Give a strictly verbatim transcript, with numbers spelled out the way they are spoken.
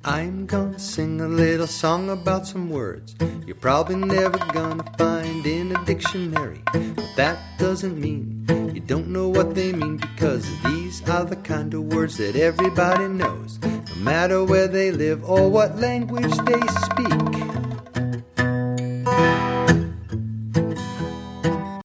I'm gonna sing a little song about some words you're probably never gonna find in a dictionary. But that doesn't mean you don't know what they mean, because these are the kind of words that everybody knows, no matter where they live or what language they speak.